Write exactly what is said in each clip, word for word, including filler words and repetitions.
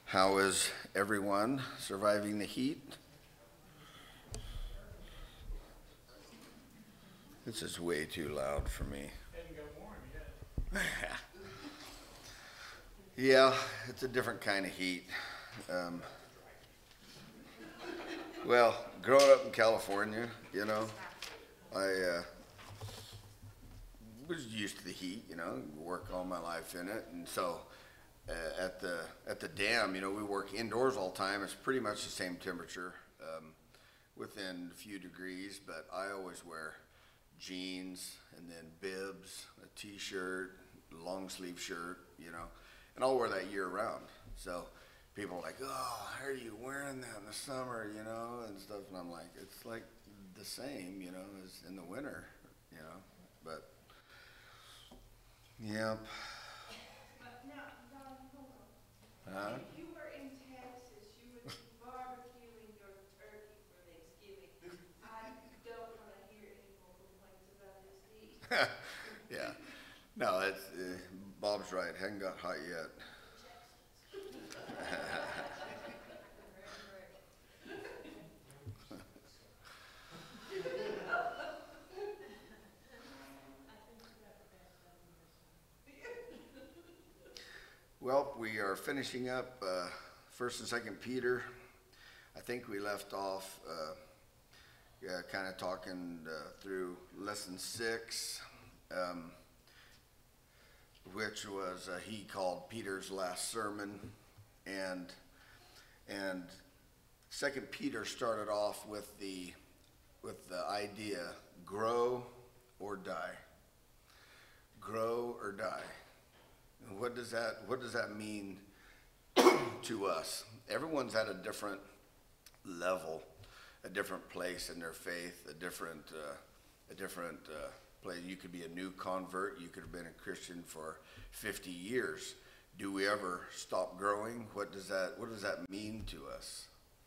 How is everyone surviving the heat? This is way too loud for me. Hasn't got warm yet. Yeah, it's a different kind of heat. Um, well, growing up in California, you know, I uh, was used to the heat, you know, work all my life in it, and so uh, at the at the dam, you know, we work indoors all the time. It's pretty much the same temperature, um, within a few degrees, but I always wear jeans and then bibs, a t-shirt, long sleeve shirt, you know, and I'll wear that year round. So people are like, oh, how are you wearing that in the summer, you know, and stuff, and I'm like, it's like the same, you know, as in the winter, you know, but yep. But now, Don, hold on. Huh? If you were in Texas, you would be barbecuing your turkey for Thanksgiving. I don't want to hear any more complaints about this heat. Yeah, no, it's, uh, Bob's right, hadn't got hot yet. Well, we are finishing up uh, First and Second Peter. I think we left off uh, yeah, kind of talking uh, through lesson six, um, which was uh, he called Peter's last sermon, and and Second Peter started off with the with the idea grow or die. Grow or die. And what does that what does that mean to us? Everyone's at a different level, a different place in their faith, a different uh, a different uh, place. You could be a new convert. You could have been a Christian for fifty years. Do we ever stop growing? What does that what does that mean to us?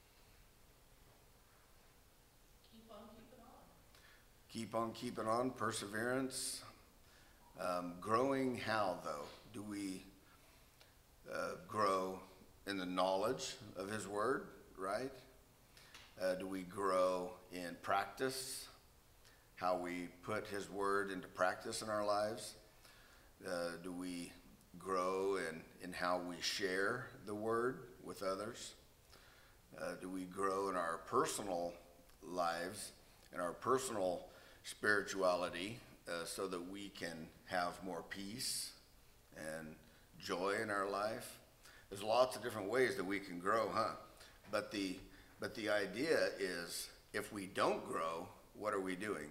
Keep on keeping on. Keep on keeping on, perseverance. Um, growing how, though? Do we uh, grow in the knowledge of His Word, right? Uh, do we grow in practice, how we put His Word into practice in our lives? Uh, do we grow in, in how we share the Word with others? Uh, do we grow in our personal lives, in our personal spirituality, uh, so that we can have more peace and joy in our life? There's lots of different ways that we can grow, huh? But the but the idea is, if we don't grow, what are we doing?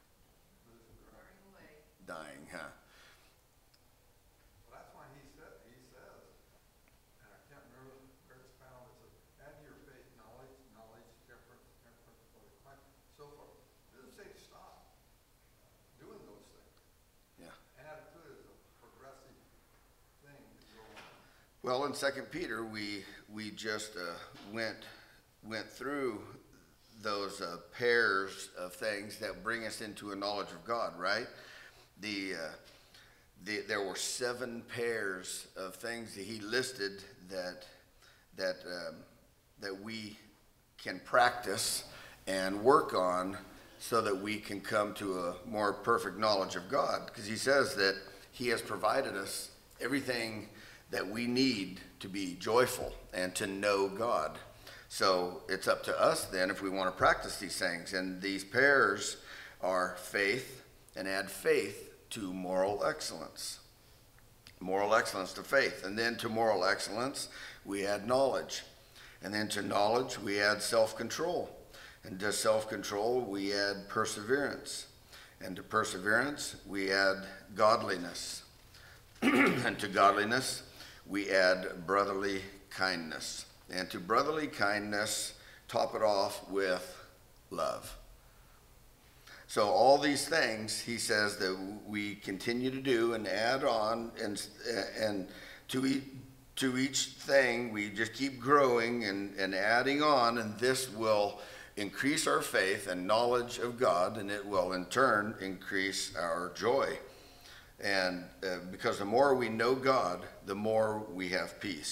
Dying, huh? Well, that's why he said, he says, and I can't remember where it's found, it says, add to your faith knowledge, knowledge, temperance, temperance, holy, so forth. It doesn't say stop doing those things. Yeah. Add to it as a progressive thing to go on. Well, in Second Peter, we we just uh, went went through those uh, pairs of things that bring us into a knowledge of God, right? The, uh, the there were seven pairs of things that he listed that that um, that we can practice and work on so that we can come to a more perfect knowledge of God. Because he says that he has provided us everything that we need to be joyful and to know God. So it's up to us then if we want to practice these things. And these pairs are faith, and add faith to moral excellence. Moral excellence to faith. And then to moral excellence, we add knowledge. And then to knowledge, we add self-control. And to self-control, we add perseverance. And to perseverance, we add godliness. And to godliness, we add brotherly kindness. And to brotherly kindness, top it off with love. So all these things, he says, that we continue to do and add on, and and to each, to each thing, we just keep growing and, and adding on, and this will increase our faith and knowledge of God, and it will in turn increase our joy. And uh, because the more we know God, the more we have peace.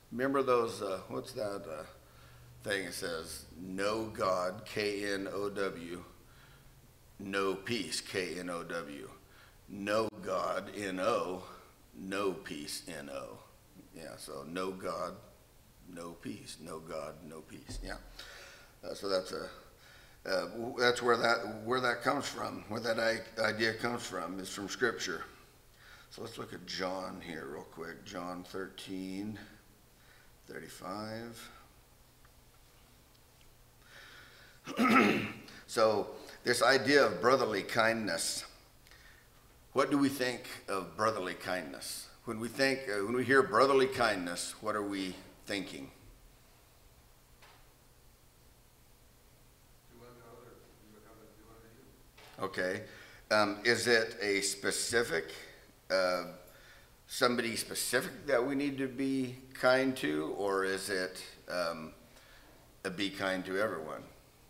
Remember those, uh, what's that uh, thing that says, know God, K N O W, know peace, K N O W, know God, N O, know peace, N O. Yeah, so know God, know peace, know God, know peace. Yeah, uh, so that's a uh, that's where that where that comes from, where that I- idea comes from is from Scripture. So let's look at John here real quick. John thirteen, thirty-five. So this idea of brotherly kindness. What do we think of brotherly kindness? When we think, uh, when we hear brotherly kindness, what are we thinking? Do unto others, you would have them do unto you. Okay. Um, is it a specific, uh, somebody specific that we need to be kind to, or is it um, a be kind to everyone?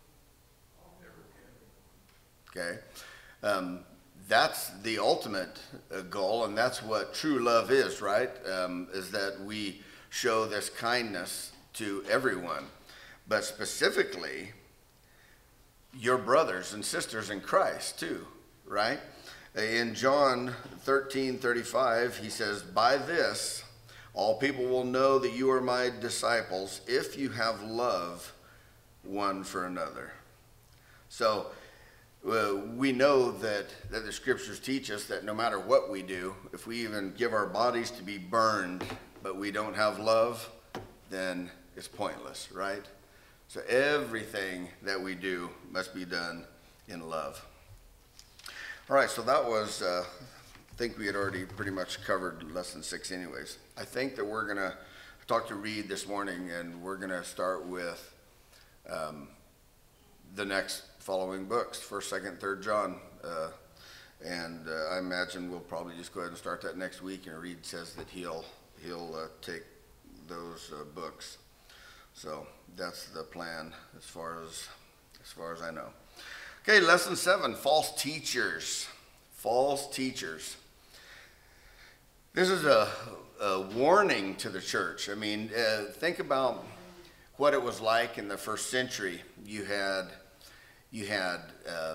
Okay. Um, that's the ultimate uh, goal, and that's what true love is, right? Um, is that we show this kindness to everyone, but specifically your brothers and sisters in Christ too, right? In John thirteen thirty-five, he says, by this, all people will know that you are my disciples if you have love one for another. So uh, we know that, that the scriptures teach us that no matter what we do, if we even give our bodies to be burned, but we don't have love, then it's pointless, right? So everything that we do must be done in love. All right, so that was, uh, I think we had already pretty much covered lesson six anyways. I think that we're going to talk to Reed this morning, and we're going to start with um, the next following books, first, second, third John. Uh, and uh, I imagine we'll probably just go ahead and start that next week, and Reed says that he'll, he'll uh, take those uh, books. So that's the plan as far as, as far as I know. Okay, lesson seven, false teachers. False teachers. This is a, a warning to the church. I mean, uh, think about what it was like in the first century. You had, you had uh,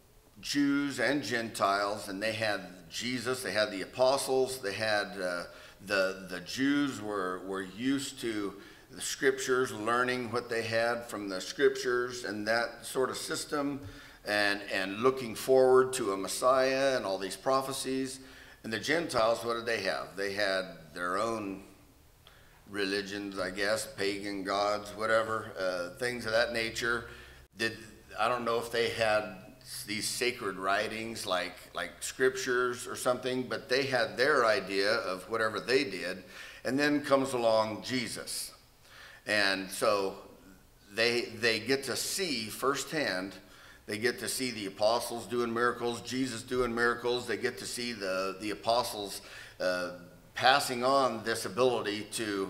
Jews and Gentiles, and they had Jesus, they had the apostles, they had uh, the, the Jews were, were used to the scriptures, learning what they had from the scriptures and that sort of system, and, and looking forward to a Messiah and all these prophecies. And the Gentiles, what did they have? They had their own religions, I guess, pagan gods, whatever, uh, things of that nature. Did, I don't know if they had these sacred writings like, like scriptures or something, but they had their idea of whatever they did. And then comes along Jesus. And so they, they get to see firsthand, they get to see the apostles doing miracles, Jesus doing miracles. They get to see the, the apostles uh, passing on this ability to,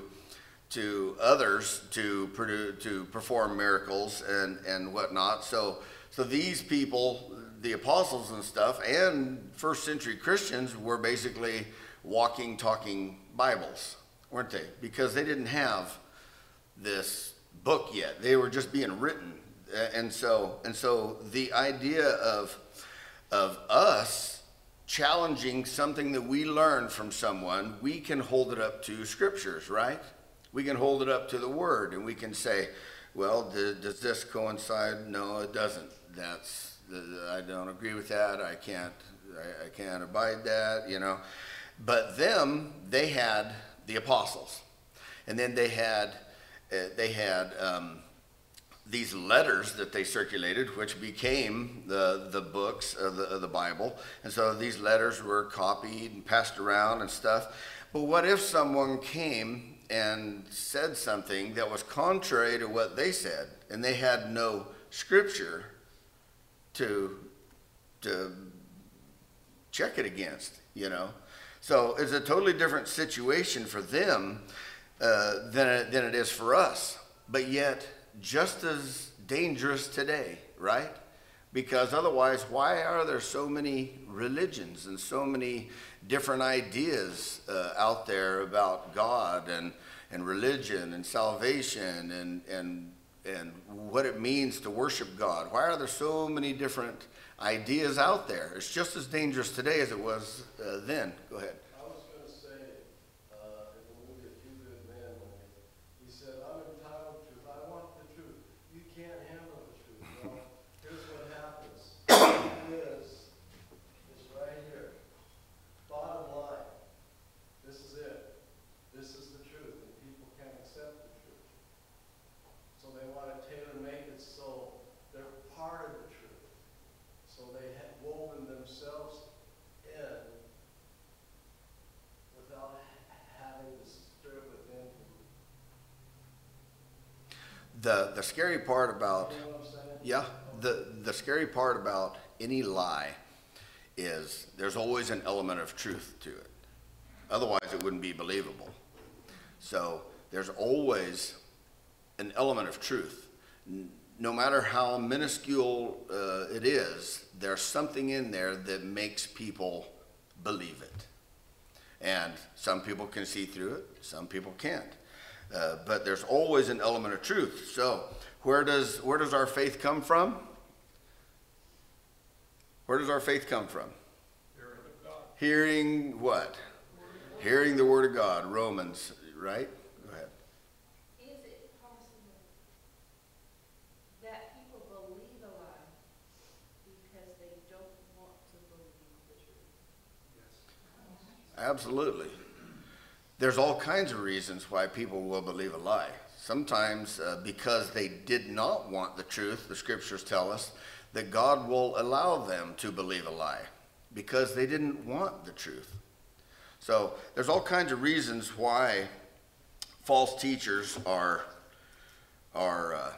to others to, produce, to perform miracles and, and whatnot. So, so these people, the apostles and stuff, and first century Christians were basically walking, talking Bibles, weren't they? Because they didn't have this book yet. They were just being written. And so, and so the idea of, of us challenging something that we learned from someone, we can hold it up to scriptures, right? We can hold it up to the word, and we can say, well, th- does this coincide? No, it doesn't. That's, I don't agree with that. I can't, I, I can't abide that, you know. But them, they had the apostles. And then they had, uh, they had, um, these letters that they circulated, which became the, the books of the, of the Bible. And so these letters were copied and passed around and stuff. But what if someone came and said something that was contrary to what they said, and they had no scripture to, to check it against, you know? So it's a totally different situation for them uh, than, it, than it is for us. But yet, just as dangerous today, right? Because otherwise, why are there so many religions and so many different ideas uh, out there about God and, and religion and salvation and, and, and what it means to worship God. Why are there so many different ideas out there? It's just as dangerous today as it was uh, then. Go ahead. I was going to say, uh, in the movie A Few Good Men, when he said, I'm entitled to truth. I want the truth. You can't handle the truth. Well, here's what happens. It is, is right here. Bottom line. This is it. This is the truth, and people can't accept the truth. So they want to tailor-make it so they're part of the truth. So they have woven themselves in without having to strip within. The, the scary part about, You know what I'm saying? yeah, the, the scary part about any lie is there's always an element of truth to it. Otherwise, it wouldn't be believable. So there's always an element of truth. N- No matter how minuscule uh, it is, there's something in there that makes people believe it. And some people can see through it, some people can't. Uh, but there's always an element of truth. So where does, where does our faith come from? Where does our faith come from? Hearing of God. Hearing what? Hearing the Word of God, Romans, right? Go ahead. Is it possible that people believe a lie because they don't want to believe the truth? Absolutely. There's all kinds of reasons why people will believe a lie. Sometimes uh, because they did not want the truth, the scriptures tell us that God will allow them to believe a lie because they didn't want the truth. So there's all kinds of reasons why false teachers are, are uh,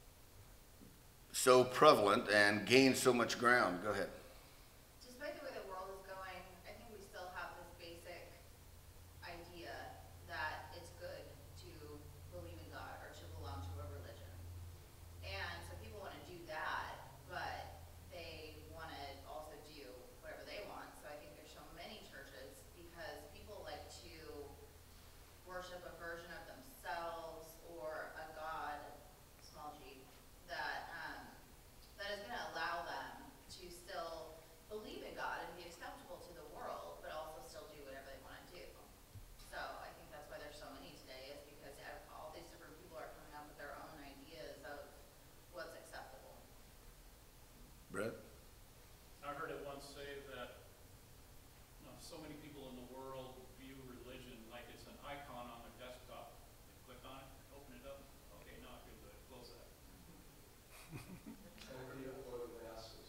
so prevalent and gain so much ground. Go ahead. Despite the way the world is going, I think we still have this basic idea that it's good to believe in God or to belong to a religion. And so people want to do that, but they want to also do whatever they want. So I think there's so many churches because people like to worship a version of themselves or a God, small g, that um, that is going to allow them to still believe in God and be acceptable to the world, but also still do whatever they want to do. So I think that's why there's so many today, is because ev- all these different people are coming up with their own ideas of what's acceptable. Brett? I heard it once say that, you know, so many people in the world view religion like it's an icon on their desktop. They click on it, open it up, okay, now I feel good, close that. Idea for the masses.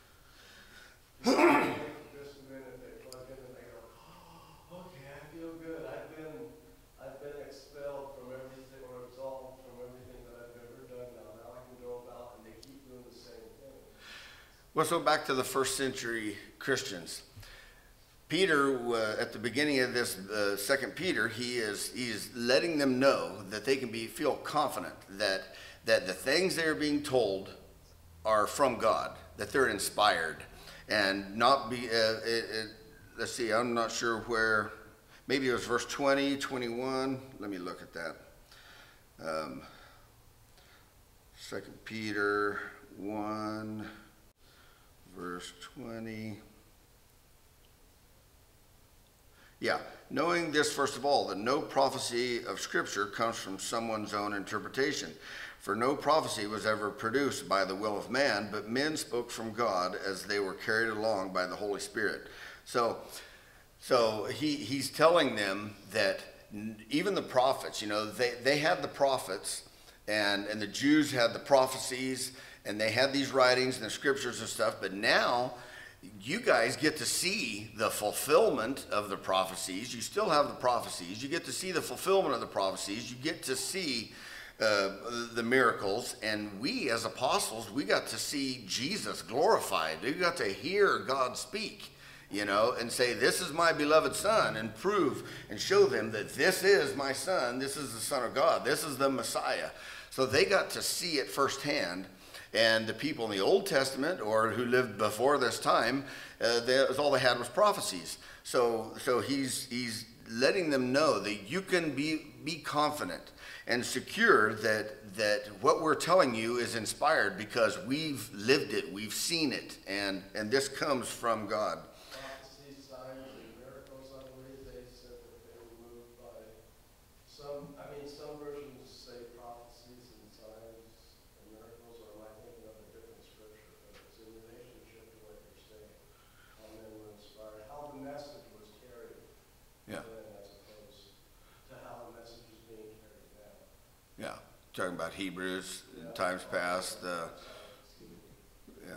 Just a minute, they plug in and they go, oh, okay, I feel good. I've been, I've been expelled from everything or absolved from everything that I've ever done now. Now I can go about, and they keep doing the same thing. Well, so back to the first century Christians. Peter, uh, at the beginning of this uh, second Peter, he is he's letting them know that they can be feel confident that that the things they are being told are from God, that they're inspired, and not be. Uh, it, it, let's see, I'm not sure where. Maybe it was verse twenty, twenty-one. Let me look at that. Um, second Peter one. Verse twenty. Yeah, knowing this, first of all, that no prophecy of Scripture comes from someone's own interpretation. For no prophecy was ever produced by the will of man, but men spoke from God as they were carried along by the Holy Spirit. So, so he, he's telling them that even the prophets, you know, they, they had the prophets, and, and the Jews had the prophecies, and they had these writings and the scriptures and stuff, but now you guys get to see the fulfillment of the prophecies. You still have the prophecies. You get to see the fulfillment of the prophecies. You get to see uh, the miracles. And we as apostles, we got to see Jesus glorified. We got to hear God speak, you know, and say, this is my beloved Son, and prove and show them that this is my Son. This is the Son of God. This is the Messiah. So they got to see it firsthand. And the people in the Old Testament, or who lived before this time, uh, they, all they had was prophecies. So, so he's he's letting them know that you can be, be confident and secure that, that what we're telling you is inspired because we've lived it, we've seen it, and, and this comes from God. Prophecies, signs, and miracles, I believe they said that they were moved by some, I mean, some versions say prophecies and signs and miracles, or am I thinking of a different scripture? But it's in relationship to what you're saying. How men were inspired, how the message was carried. Yeah. Then as opposed to how the message is being carried now. Yeah, talking about Hebrews in times past. Uh, yeah.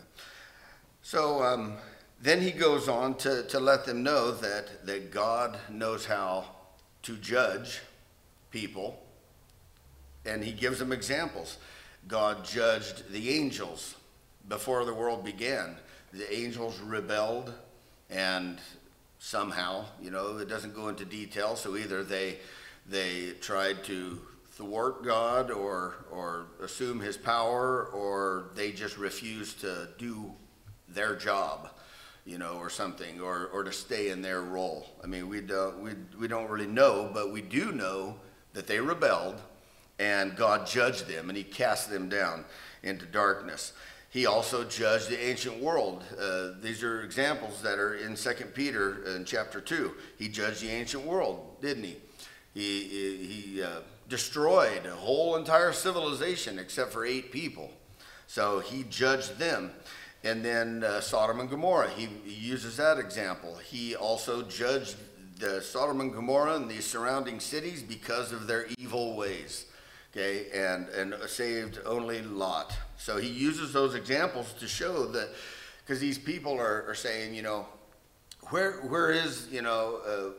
So um, then he goes on to, to let them know that, that God knows how to judge people, and he gives them examples. God judged the angels before the world began. The angels rebelled, and somehow, you know, it doesn't go into detail, so either they they tried to thwart God or or assume his power, or they just refused to do their job, you know, or something, or or to stay in their role. I mean, we don't we we don't really know, but we do know that they rebelled, and God judged them, and he cast them down into darkness. He also judged the ancient world. Uh, these are examples that are in Second Peter in chapter two. He judged the ancient world, didn't he? He, he, he uh, destroyed a whole entire civilization except for eight people. So he judged them. And then uh, Sodom and Gomorrah, he, he uses that example. He also judged the Sodom and Gomorrah and the surrounding cities because of their evil ways. Okay, and, and saved only Lot. So he uses those examples to show that, because these people are, are saying, you know, where where is, you know,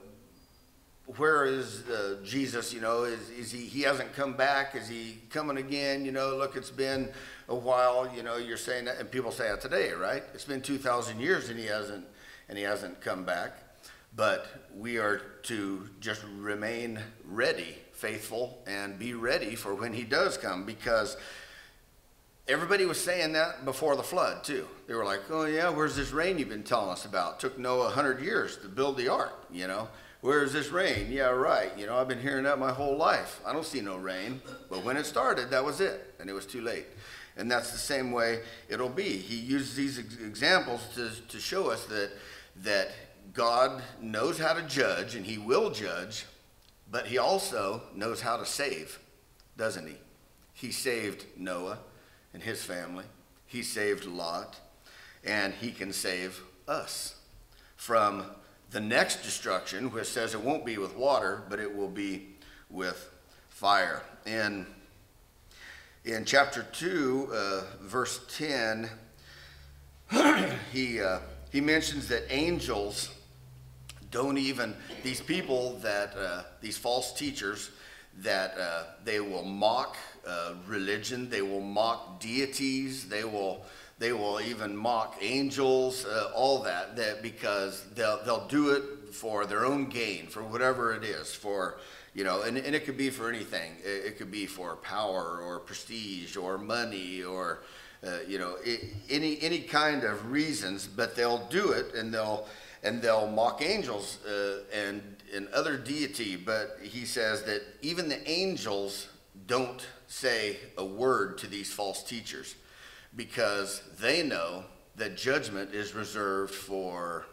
uh, where is uh, Jesus, you know, is, is he, he hasn't come back, is he coming again, you know, look, it's been a while, you know, you're saying that, and people say that today, right? It's been two thousand years and he hasn't, and he hasn't come back, but we are to just remain ready, faithful, and be ready for when he does come, because everybody was saying that before the flood too. They were like, oh yeah, where's this rain you've been telling us about? It took Noah a hundred years to build the ark, you know. Where's this rain? Yeah, right. You know, I've been hearing that my whole life. I don't see no rain. But when it started, that was it, and it was too late. And that's the same way it'll be. He uses these ex examples to, to show us that, that God knows how to judge, and he will judge, but he also knows how to save, doesn't he? He saved Noah and his family. He saved Lot, and he can save us from the next destruction, which says it won't be with water, but it will be with fire. In, in chapter two, uh, verse ten, he, uh, he mentions that angels don't even, these people that, uh, these false teachers, that uh, they will mock uh, religion, they will mock deities, they will they will even mock angels, uh, all that, that because they'll they'll do it for their own gain, for whatever it is, for, you know, and, and it could be for anything. It, it could be for power or prestige or money or uh, you know, it, any any kind of reasons, but they'll do it, and they'll and they'll mock angels uh, and and other deity. But he says that even the angels don't say a word to these false teachers, because they know that judgment is reserved for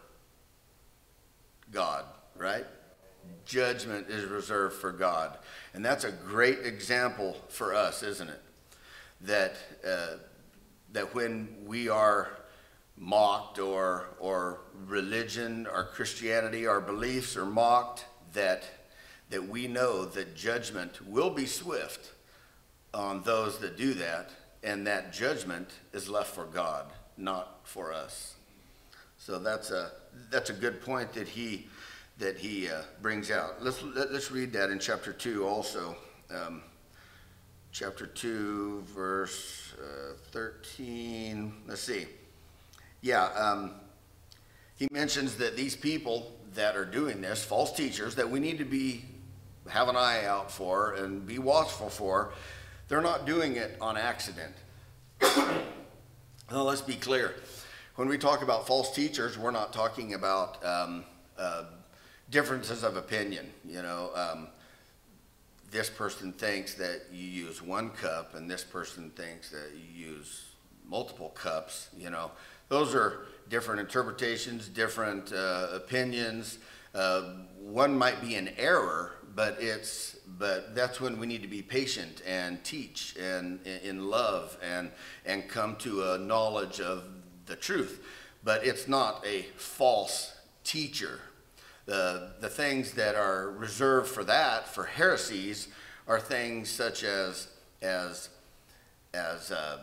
God, right? Judgment is reserved for God. And that's a great example for us, isn't it? That, uh, that when we are mocked, or, or religion, or Christianity, our beliefs are mocked, that, that we know that judgment will be swift on those that do that, and that judgment is left for God, not for us. So that's a that's a good point that he that he uh, brings out. Let's let, let's read that in chapter two also. Um, chapter two, verse uh, thirteen. Let's see. Yeah, um, he mentions that these people that are doing this, false teachers, that we need to be have an eye out for and be watchful for. They're not doing it on accident. Now, let's be clear. When we talk about false teachers, we're not talking about um, uh, differences of opinion, you know. Um, this person thinks that you use one cup and this person thinks that you use multiple cups, you know. Those are different interpretations, different uh, opinions. Uh, one might be an error, but it's but that's when we need to be patient and teach and in love and and come to a knowledge of the truth. But it's not a false teacher. The the things that are reserved for that, for heresies, are things such as as as uh,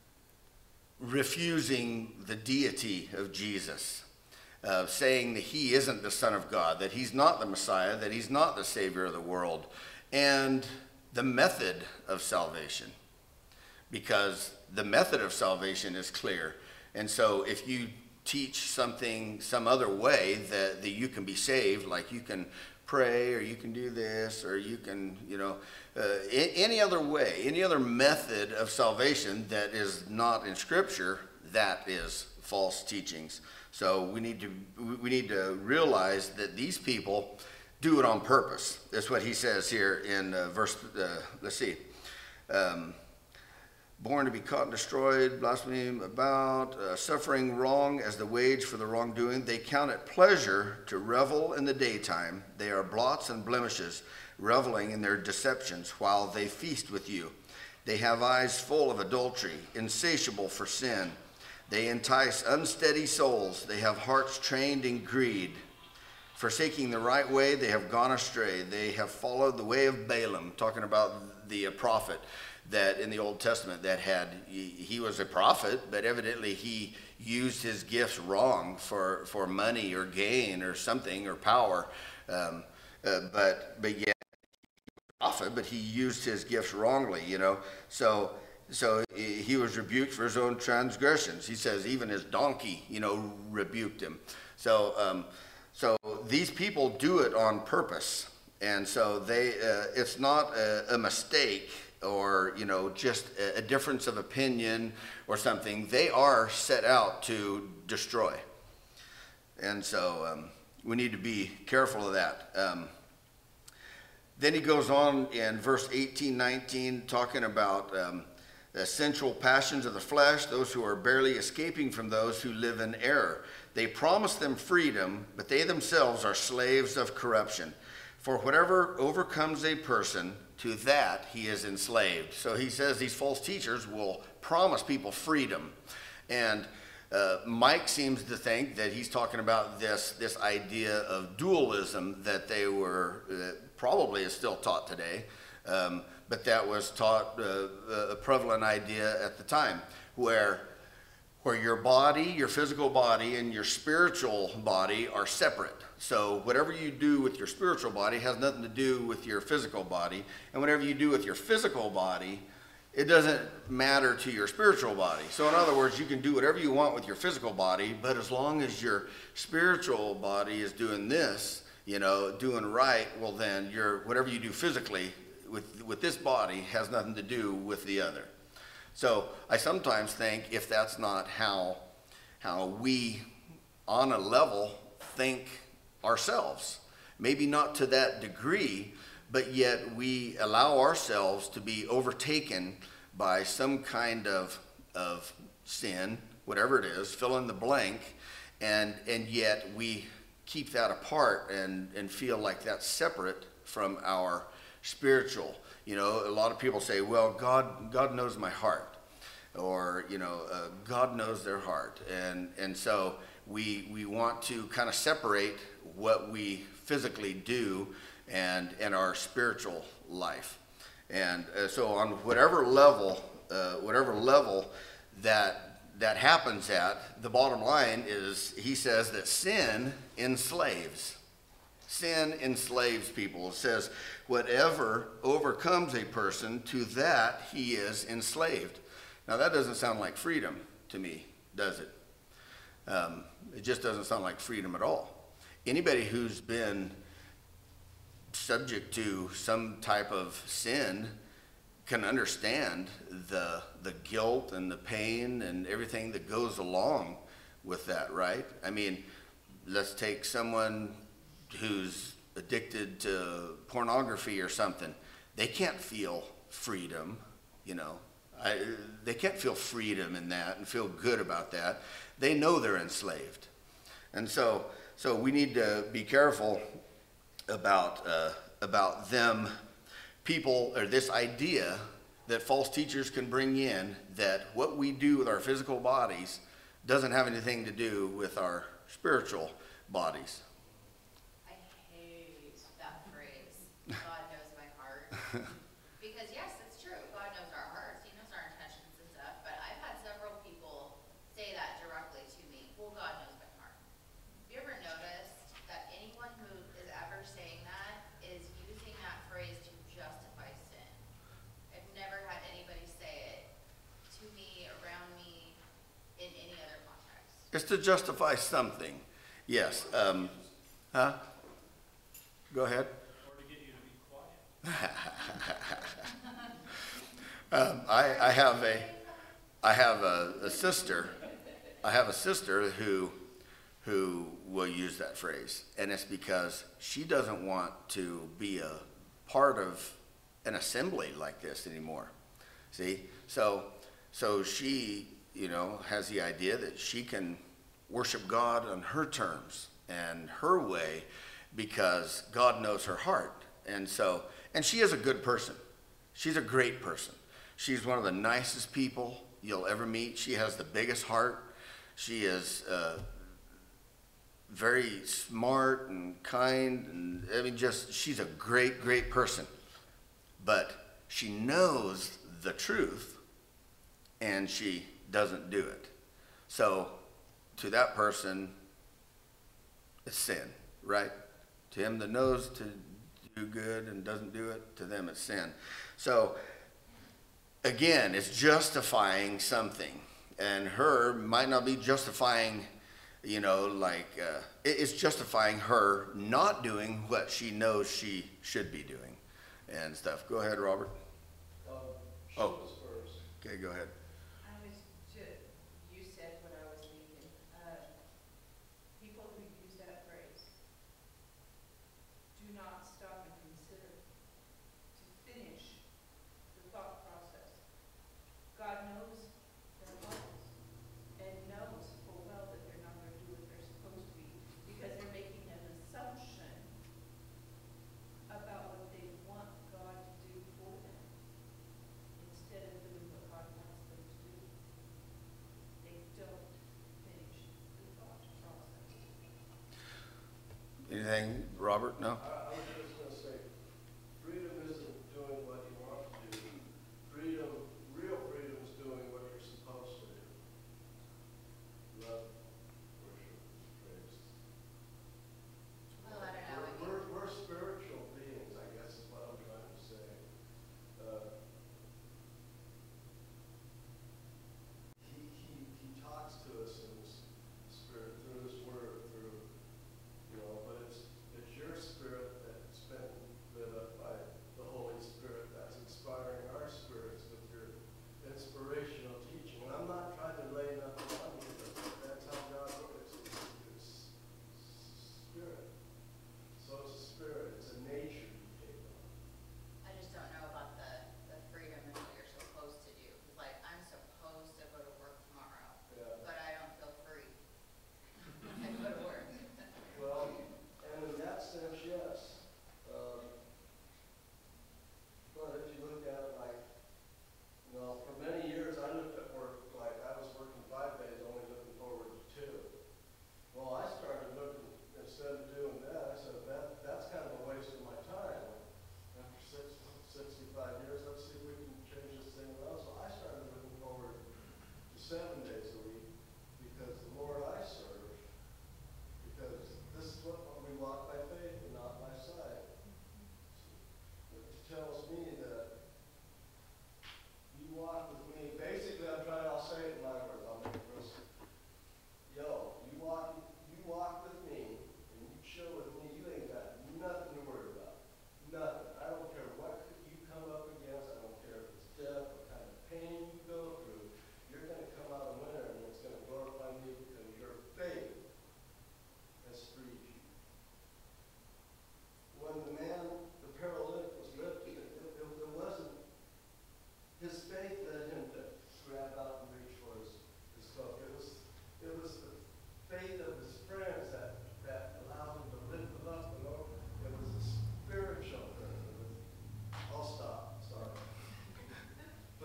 refusing the deity of Jesus, uh, saying that he isn't the Son of God, that he's not the Messiah, that he's not the Savior of the world, and the method of salvation, because the method of salvation is clear. And so if you teach something some other way that, that you can be saved, like you can pray, or you can do this, or you can, you know, uh, any other way, any other method of salvation that is not in Scripture, that is false teachings. So we need to we need to realize that these people do it on purpose. That's what he says here in uh, verse. Uh, let's see. Um, Born to be caught and destroyed, blaspheme about, uh, suffering wrong as the wage for the wrongdoing. They count it pleasure to revel in the daytime. They are blots and blemishes, reveling in their deceptions while they feast with you. They have eyes full of adultery, insatiable for sin. They entice unsteady souls. They have hearts trained in greed. Forsaking the right way, they have gone astray. They have followed the way of Balaam, talking about the uh, prophet that in the Old Testament that had, he, he was a prophet, but evidently he used his gifts wrong for, for money or gain or something or power. Um, uh, but but yet, prophet, but he used his gifts wrongly, you know. So so he was rebuked for his own transgressions. He says even his donkey, you know, rebuked him. So um, so these people do it on purpose, and so they uh, it's not a, a mistake, or, you know, just a, a difference of opinion or something. They are set out to destroy. And so um, we need to be careful of that. Um, then he goes on in verse eighteen, nineteen, talking about um, the sensual passions of the flesh, those who are barely escaping from those who live in error. They promise them freedom, but they themselves are slaves of corruption. For whatever overcomes a person, to that he is enslaved. So he says these false teachers will promise people freedom. And uh, Mike seems to think that he's talking about this, this idea of dualism that they were, uh, probably is still taught today, um, but that was taught, uh, a prevalent idea at the time, where, where your body, your physical body, and your spiritual body are separate. So whatever you do with your spiritual body has nothing to do with your physical body. And whatever you do with your physical body, it doesn't matter to your spiritual body. So in other words, you can do whatever you want with your physical body, but as long as your spiritual body is doing this, you know, doing right, well then your whatever you do physically with, with this body has nothing to do with the other. So I sometimes think if that's not how, how we on a level think ourselves, maybe not to that degree, but yet we allow ourselves to be overtaken by some kind of of sin, whatever it is, fill in the blank, and and yet we keep that apart and and feel like that's separate from our spiritual. You know, a lot of people say, well, God God knows my heart, or you know, uh, God knows their heart, and and so we we want to kind of separate what we physically do and and our spiritual life. And uh, so on whatever level uh, whatever level that that happens at, the bottom line is he says that sin enslaves. Sin enslaves people. It says whatever overcomes a person, to that he is enslaved. Now that doesn't sound like freedom to me, does it? Um, it just doesn't sound like freedom at all. Anybody who's been subject to some type of sin can understand the the guilt and the pain and everything that goes along with that, right? I mean, let's take someone who's addicted to pornography or something, they can't feel freedom, you know. I, they can't feel freedom in that and feel good about that. They know they're enslaved. And so, so we need to be careful about, uh, about them, people, or this idea that false teachers can bring in that what we do with our physical bodies doesn't have anything to do with our spiritual bodies. I hate that phrase, God knows my heart. Because yes, it's true, God knows our hearts, he knows our intentions and stuff, but I've had several people say that directly to me, well, God knows my heart. Have you ever noticed that anyone who is ever saying that is using that phrase to justify sin? I've never had anybody say it to me, around me, in any other context. It's to justify something, yes. Um, huh? Go ahead. Or to get you to be quiet. um, I, I have a, I have a, a sister. I have a sister who, who will use that phrase, and it's because she doesn't want to be a part of an assembly like this anymore. See, so, so she, you know, has the idea that she can worship God on her terms and her way because God knows her heart. And so, and she is a good person. She's a great person. She's one of the nicest people you'll ever meet. She has the biggest heart. She is uh, very smart and kind, and I mean, just, she's a great, great person. But she knows the truth, and she doesn't do it. So, to that person, it's sin, right? To him that knows to do good and doesn't do it, to them it's sin. So, again, it's justifying something. And her might not be justifying, you know, like, uh, it- it's justifying her not doing what she knows she should be doing and stuff. Go ahead, Robert. Um, Oh. show us first. Okay, go ahead. I was ju, you said what I was thinking, uh, people who use that phrase do not stop and consider to finish the thought process. God knows their hearts and knows full well that they're not gonna do what they're supposed to be, because they're making an assumption about what they want God to do for them, instead of doing what God wants them to do. They don't finish the thought process. Anything, Robert? No? I, I was just gonna say, freedom isn't doing what you want to do. Freedom, real freedom is doing what you're supposed to do. Love, worship, praise. Well, I don't know, I We're, mean, we're, we're spiritual beings, I guess is what I'm trying to say. Uh, He, he, he talks to us in his spirit, through his word, through, you know, but it's, it's your spirit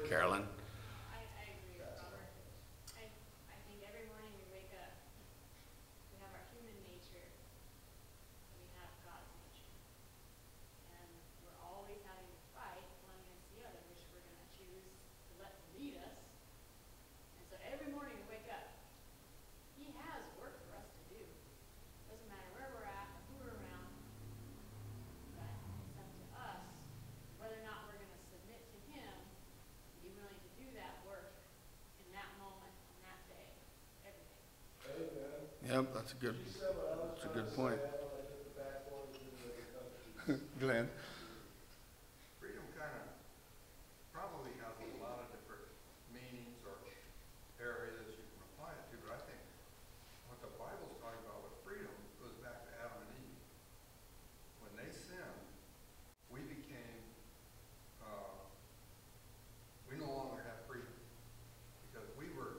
Carolyn? I, I agree with Robert. I, I think every morning we wake up, we have our human nature, and we have God's nature. And we're always having to fight one against the other, which we're gonna choose to let lead us. And so every morning we wake up, He has work for us to do. Doesn't matter where we're at, or who we're around, but it's up to us whether or not we're gonna submit to Him, be willing to do that work in that moment, on that day, every day. Amen. Yep, that's a good, You said what I was that's a trying good to point. say when I hit the backbone of the country. Glenn? Freedom kind of probably has a lot of different meanings or areas you can apply it to, but I think what the Bible's talking about with freedom goes back to Adam and Eve. When they sinned, we became, uh, we no longer have freedom because we were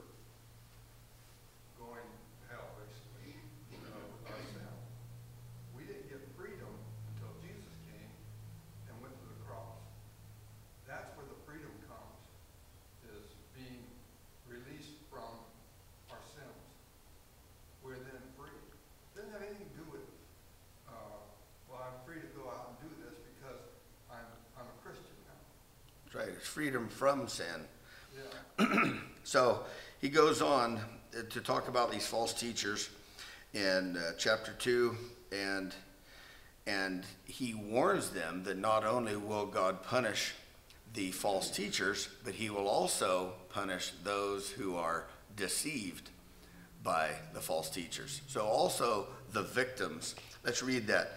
going to hell, basically, you know, with our sin. We didn't get freedom until Jesus came and went to the cross. That's where the freedom comes, is being released from our sins. We're then free. It doesn't have anything to do with, uh, well, I'm free to go out and do this because I'm, I'm a Christian now. That's right, it's freedom from sin. Yeah. So he goes on to talk about these false teachers in uh, chapter two, and and he warns them that not only will God punish the false teachers, but he will also punish those who are deceived by the false teachers. So also the victims. Let's read that.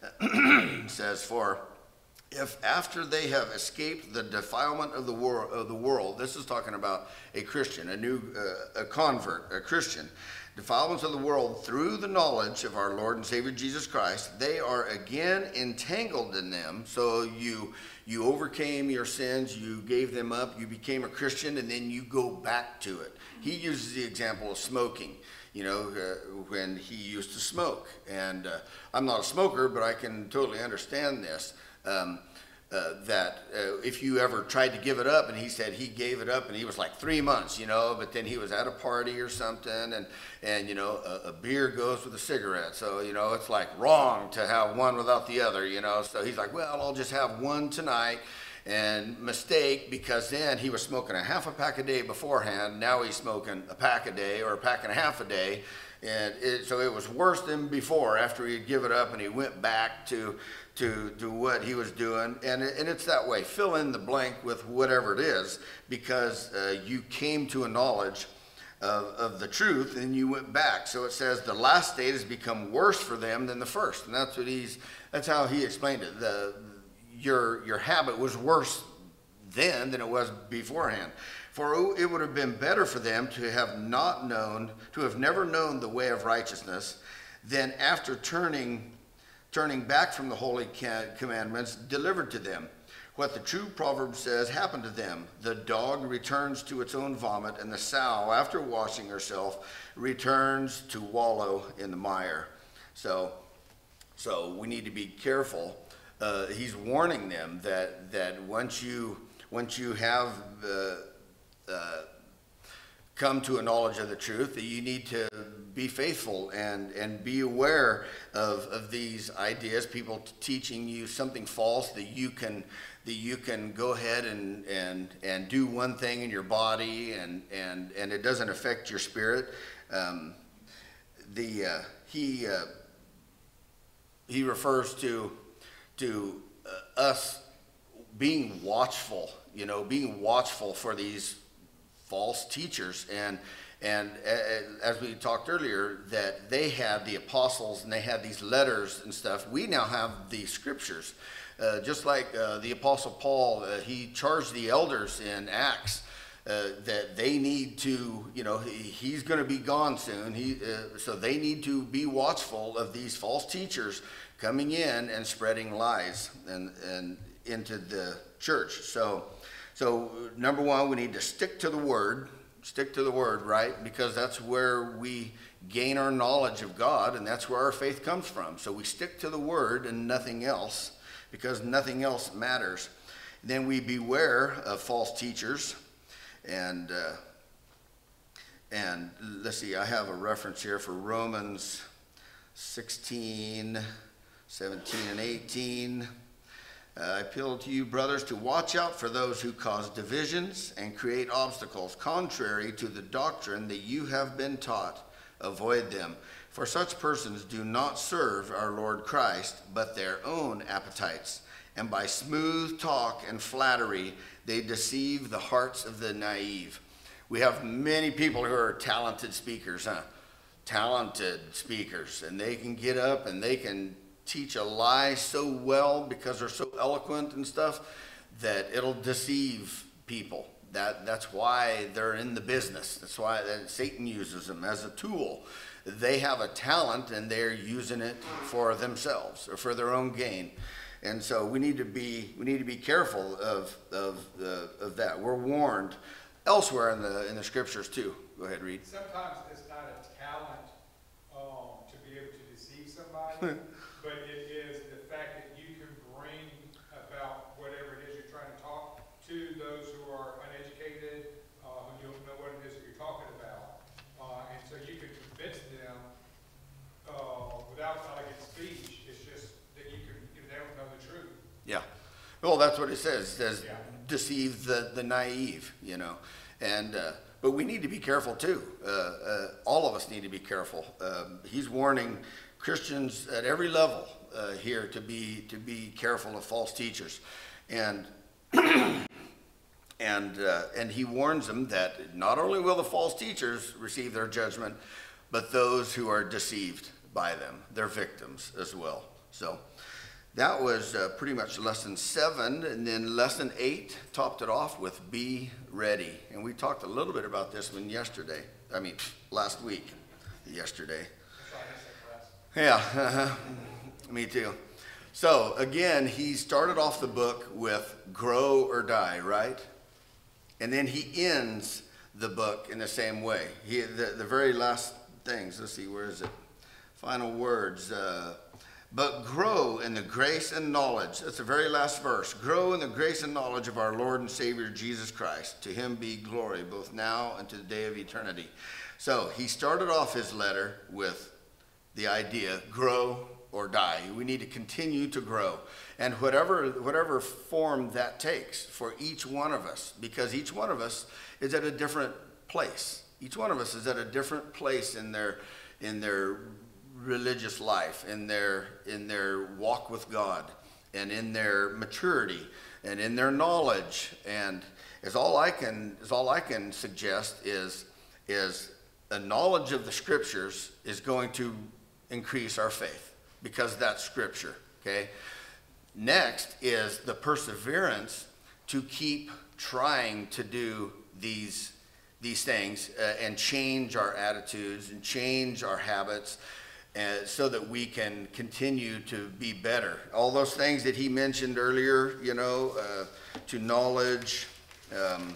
It says, for if after they have escaped the defilement of the world, of the world, this is talking about a Christian, a new, uh, a convert, a Christian, defilements of the world through the knowledge of our Lord and Savior Jesus Christ, they are again entangled in them. So you, you overcame your sins, you gave them up, you became a Christian, and then you go back to it. He uses the example of smoking. You know, uh, when he used to smoke. And uh, I'm not a smoker, but I can totally understand this. Um, uh, that uh, if you ever tried to give it up, and he said he gave it up, and he was like three months, you know, but then he was at a party or something, and, and you know, a, a beer goes with a cigarette. So, you know, it's like wrong to have one without the other, you know. So he's like, well, I'll just have one tonight. And mistake, because then he was smoking a half a pack a day beforehand. Now he's smoking a pack a day or a pack and a half a day. And it, so it was worse than before after he'd give it up and he went back to, to, to what he was doing. And, it, and it's that way. Fill in the blank with whatever it is, because uh, you came to a knowledge of, of the truth and you went back. So it says the last state has become worse for them than the first. And that's what he's, that's how he explained it. The, Your, your habit was worse then than it was beforehand. For it would have been better for them to have not known, to have never known the way of righteousness, than after turning, turning back from the holy commandments delivered to them. What the true proverb says happened to them. The dog returns to its own vomit, and the sow, after washing herself, returns to wallow in the mire. So, so we need to be careful. Uh, he's warning them that that once you once you have uh, uh, come to a knowledge of the truth, that you need to be faithful and and be aware of of these ideas, people teaching you something false, that you can that you can go ahead and and and do one thing in your body and and and it doesn't affect your spirit. Um, the uh, he uh, he refers to. to uh, us being watchful, you know, being watchful for these false teachers. And and uh, as we talked earlier, that they had the apostles and they had these letters and stuff. We now have the scriptures. Uh, just like uh, the apostle Paul, uh, he charged the elders in Acts uh, that they need to, you know, he, he's going to be gone soon. He, uh, so they need to be watchful of these false teachers coming in and spreading lies and, and into the church. So, so number one, we need to stick to the word, stick to the word, right? Because that's where we gain our knowledge of God, and that's where our faith comes from. So we stick to the word and nothing else, because nothing else matters. Then we beware of false teachers. And, uh, and let's see, I have a reference here for Romans sixteen, seventeen, and eighteen. Uh, I appeal to you, brothers, to watch out for those who cause divisions and create obstacles contrary to the doctrine that you have been taught. Avoid them. For such persons do not serve our Lord Christ, but their own appetites. And by smooth talk and flattery, they deceive the hearts of the naive. We have many people who are talented speakers, huh? Talented speakers. And they can get up and they can teach a lie so well because they're so eloquent and stuff that it'll deceive people. That, that's why they're in the business. That's why that Satan uses them as a tool. They have a talent and they're using it for themselves or for their own gain. And so we need to be we need to be careful of of uh, of that. We're warned elsewhere in the in the scriptures too. Go ahead, read. Sometimes it's not a talent um, to be able to deceive somebody, but it is the fact that you can bring about whatever it is you're trying to talk to those who are uneducated, uh, who don't know what it is that you're talking about, uh, and so you can convince them uh, without elegant speech. It's just that you can, you know, they don't know the truth. Yeah. Well, that's what it says. It says Yeah. deceive the, the naive, you know. And uh, but we need to be careful too. Uh, uh, all of us need to be careful. Um, he's warning Christians at every level uh, here to be to be careful of false teachers, and and uh, and he warns them that not only will the false teachers receive their judgment, but those who are deceived by them, they're victims as well. So. That was uh, pretty much lesson seven, and then lesson eight topped it off with be ready. And we talked a little bit about this one yesterday. I mean, last week, yesterday. Yeah, uh-huh. Me too. So again, he started off the book with grow or die, right? And then he ends the book in the same way. He, the, the very last things, let's see, where is it? Final words. Uh, But grow in the grace and knowledge. That's the very last verse. Grow in the grace and knowledge of our Lord and Savior Jesus Christ. To him be glory both now and to the day of eternity. So he started off his letter with the idea, grow or die. We need to continue to grow. And whatever, whatever form that takes for each one of us, because each one of us is at a different place. Each one of us is at a different place in their, in their religious life, in their in their walk with God, and in their maturity, and in their knowledge. And is all I can is all I can suggest is is a knowledge of the scriptures is going to increase our faith, because that's scripture. Okay. Next is the perseverance to keep trying to do these these things uh, and change our attitudes and change our habits. Uh, so that we can continue to be better. All those things that he mentioned earlier, you know, uh, to knowledge, um,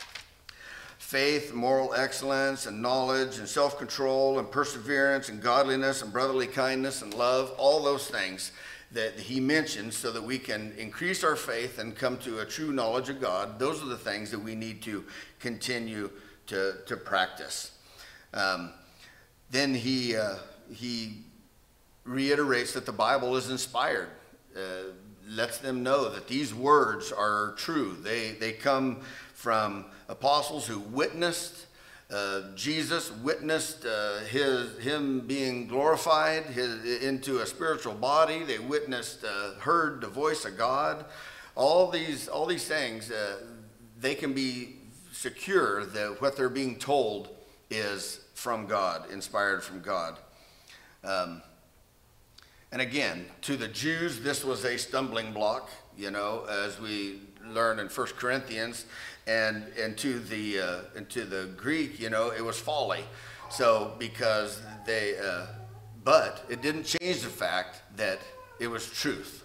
faith, moral excellence, and knowledge, and self-control, and perseverance, and godliness, and brotherly kindness, and love, all those things that he mentioned so that we can increase our faith and come to a true knowledge of God. Those are the things that we need to continue to, to practice. Um, then he... Uh, He reiterates that the Bible is inspired, uh, lets them know that these words are true. They, they come from apostles who witnessed, uh, Jesus witnessed uh, his, him being glorified his, into a spiritual body. They witnessed, uh, heard the voice of God. All these, all these things, uh, they can be secure that what they're being told is from God, inspired from God. Um, and again, to the Jews, this was a stumbling block, you know, as we learn in First Corinthians, and, and to the, uh, and to the Greek, you know, it was folly. So, because they, uh, but it didn't change the fact that it was truth.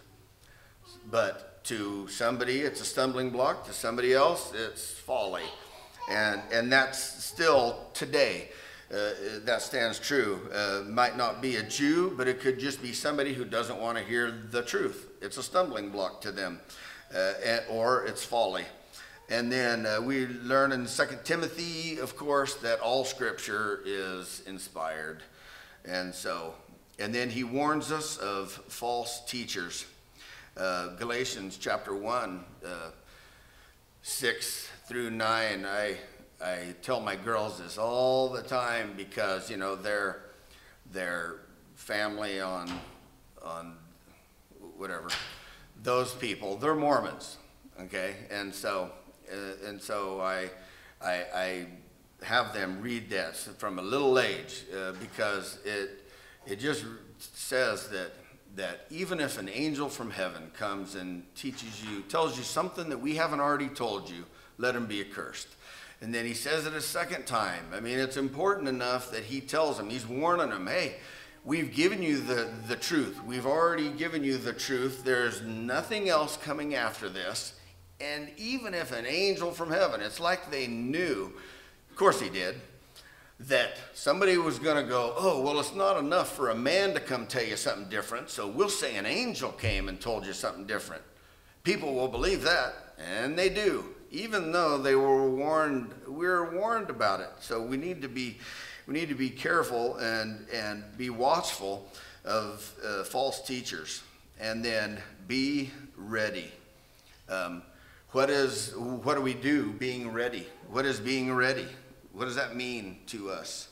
But to somebody, it's a stumbling block. To somebody else, it's folly. And, and that's still today. Uh, that stands true. Uh, might not be a Jew, but it could just be somebody who doesn't want to hear the truth. It's a stumbling block to them. uh, and, or it's folly. And then uh, we learn in Second Timothy, of course, that all Scripture is inspired. And so, and then he warns us of false teachers. Uh, Galatians chapter one, uh, six through nine, I, I tell my girls this all the time because, you know, their, their family on, on whatever, those people, they're Mormons, okay? And so, uh, and so I, I, I have them read this from a little age uh, because it, it just says that, that even if an angel from heaven comes and teaches you, tells you something that we haven't already told you, let him be accursed. And then he says it a second time. I mean, it's important enough that he tells him, he's warning him, hey, we've given you the, the truth. We've already given you the truth. There's nothing else coming after this. And even if an angel from heaven, it's like they knew, of course he did, that somebody was going to go, oh, well, it's not enough for a man to come tell you something different, so we'll say an angel came and told you something different. People will believe that, and they do, even though they were warned, we were warned about it. So we need to be, we need to be careful and, and be watchful of uh, false teachers, and then be ready. Um, what is, what do we do being ready? What is being ready? What does that mean to us?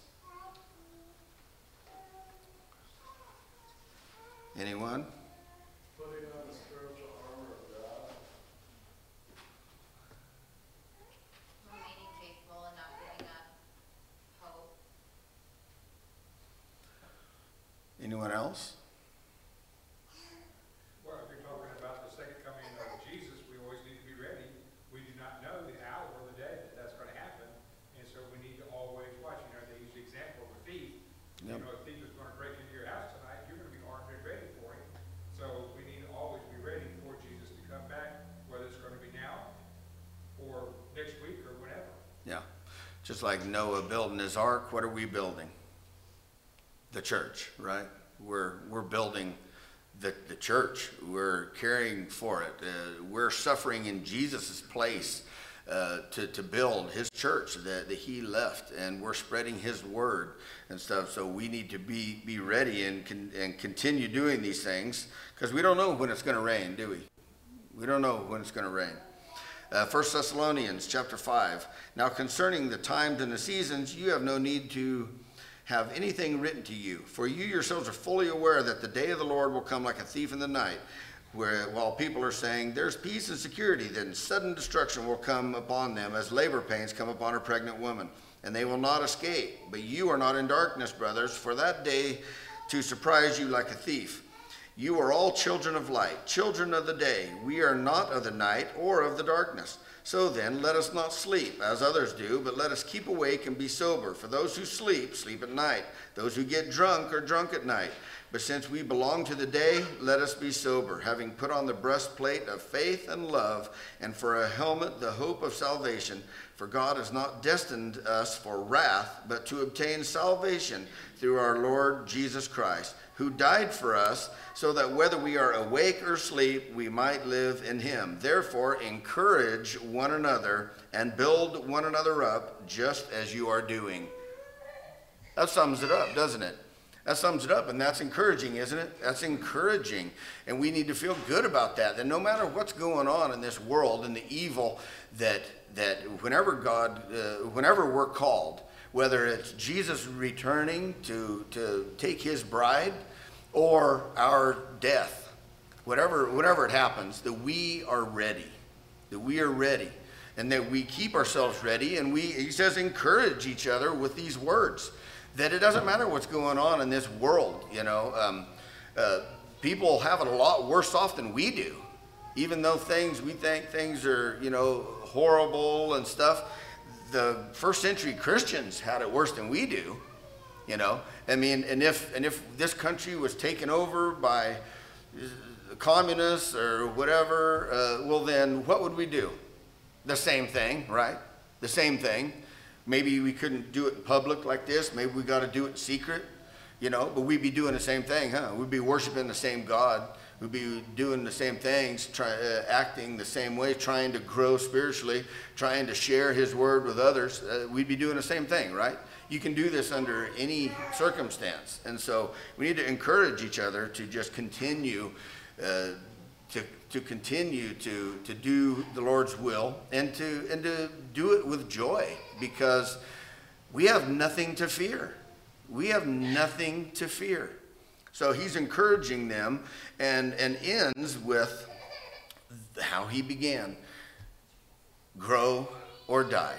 Anyone? Putting on the spiritual armor of God. Remaining faithful and not giving up hope. Anyone else? Well, if you're talking about the second coming of Jesus, we always need to be ready. We do not know the hour or the day that that's going to happen, and so we need to always watch. You know, they use the example of a thief. You Yep. know, a thief is going to break into your house tonight, you're going to be armed and ready for him. So we need to always be ready for Jesus to come back, whether it's going to be now or next week or whenever. Yeah. Just like Noah building his ark, what are we building? The church, right? We're, we're building the, the church. We're caring for it. Uh, we're suffering in Jesus' place uh, to, to build his church that, that he left, and we're spreading his word and stuff. So we need to be, be ready and, con, and continue doing these things because we don't know when it's going to rain, do we? We don't know when it's going to rain. Uh, First Thessalonians chapter five. Now concerning the times and the seasons, you have no need to have anything written to you, for you yourselves are fully aware that the day of the Lord will come like a thief in the night, where while people are saying there's peace and security, then sudden destruction will come upon them as labor pains come upon a pregnant woman, and they will not escape. But you are not in darkness, brothers, for that day to surprise you like a thief. You are all children of light, children of the day. We are not of the night or of the darkness. So then, let us not sleep, as others do, but let us keep awake and be sober. For those who sleep, sleep at night. Those who get drunk are drunk at night. But since we belong to the day, let us be sober, having put on the breastplate of faith and love, and for a helmet the hope of salvation. For God has not destined us for wrath, but to obtain salvation through our Lord Jesus Christ, who died for us, so that whether we are awake or asleep, we might live in him. Therefore, encourage one another and build one another up, just as you are doing. That sums it up, doesn't it? That sums it up, and that's encouraging, isn't it? That's encouraging, and we need to feel good about that, that no matter what's going on in this world and the evil that, that whenever God, uh, whenever we're called, whether it's Jesus returning to, to take his bride or our death, whatever, whatever it happens, that we are ready, that we are ready, and that we keep ourselves ready, and we, he says, encourage each other with these words, that it doesn't matter what's going on in this world, you know. Um, uh, people have it a lot worse off than we do, even though things, we think things are, you know, horrible and stuff. The first century Christians had it worse than we do, you know. I mean, and if and if this country was taken over by communists or whatever, uh, well then what would we do? The same thing, right? The same thing. Maybe we couldn't do it in public like this. Maybe we got to do it in secret, you know. But we'd be doing the same thing, huh? We'd be worshiping the same God. we'd be doing the same things, try, uh, acting the same way, trying to grow spiritually, trying to share his word with others, uh, we'd be doing the same thing, right? You can do this under any circumstance. And so we need to encourage each other to just continue uh, to, to continue to, to do the Lord's will and to, and to do it with joy, because we have nothing to fear. We have nothing to fear. So he's encouraging them and, and ends with how he began. Grow or die.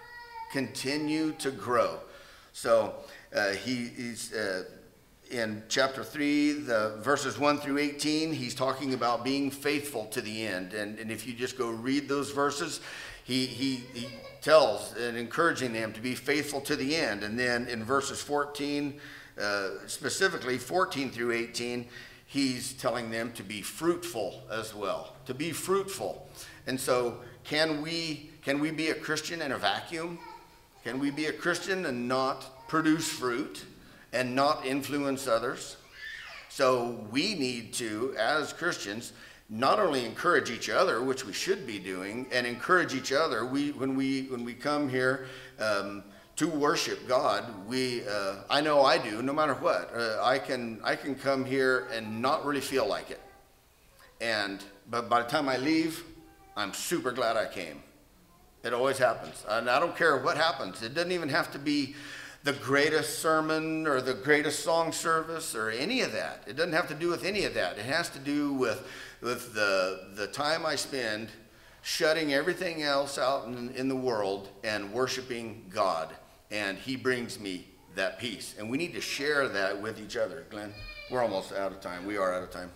Continue to grow. So uh, he, he's uh, in chapter three, the verses one through eighteen, he's talking about being faithful to the end. And, and if you just go read those verses, he, he, he tells and encouraging them to be faithful to the end. And then in verses fourteen, uh, specifically fourteen through eighteen, he's telling them to be fruitful as well, to be fruitful. And so can we, can we be a Christian in a vacuum? Can we be a Christian and not produce fruit and not influence others? So we need to, as Christians, not only encourage each other, which we should be doing, and encourage each other. We, when we when we come here um, to worship God, we uh, I know I do. No matter what, uh, I can I can come here and not really feel like it, and but by the time I leave, I'm super glad I came. It always happens. And I don't care what happens. It doesn't even have to be the greatest sermon or the greatest song service or any of that. It doesn't have to do with any of that. It has to do with, with the, the time I spend shutting everything else out in, in the world and worshiping God. And he brings me that peace. And we need to share that with each other. Glenn, we're almost out of time. We are out of time.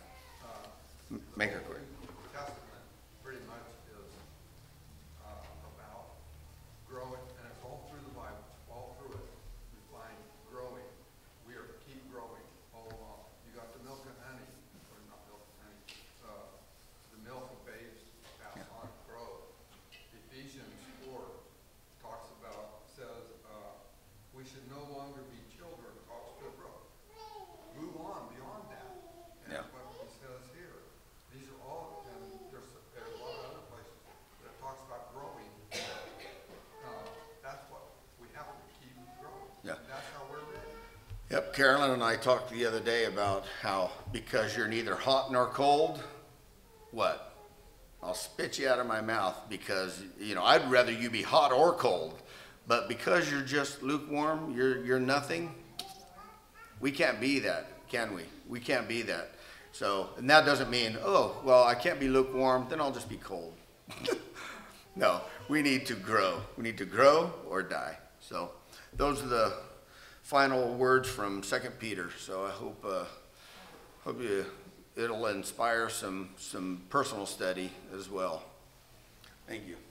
M- Make her quick. Testament pretty much is uh, about growing, and it's all through the Bible, all through it. We find growing. We are to keep growing all along. You got the milk and honey, or not milk and honey, uh, the milk of babes pass on, grow. Ephesians four talks about, says, uh, we should no longer be children, talks to grow. Move on beyond that. And Yeah. what he says here, these are all, and there's, there's a lot of other places that talks about growing. Uh, that's what, we have to keep growing. Yeah. And that's how we're ready. Yep, Carolyn and I talked the other day about how because you're neither hot nor cold, what? I'll spit you out of my mouth because, you know, I'd rather you be hot or cold. But because you're just lukewarm, you're, you're nothing, we can't be that, can we? We can't be that. So, and that doesn't mean, oh, well, I can't be lukewarm, then I'll just be cold. No, we need to grow. We need to grow or die. So those are the final words from Second Peter. So I hope uh, hope you, it'll inspire some some personal study as well. Thank you.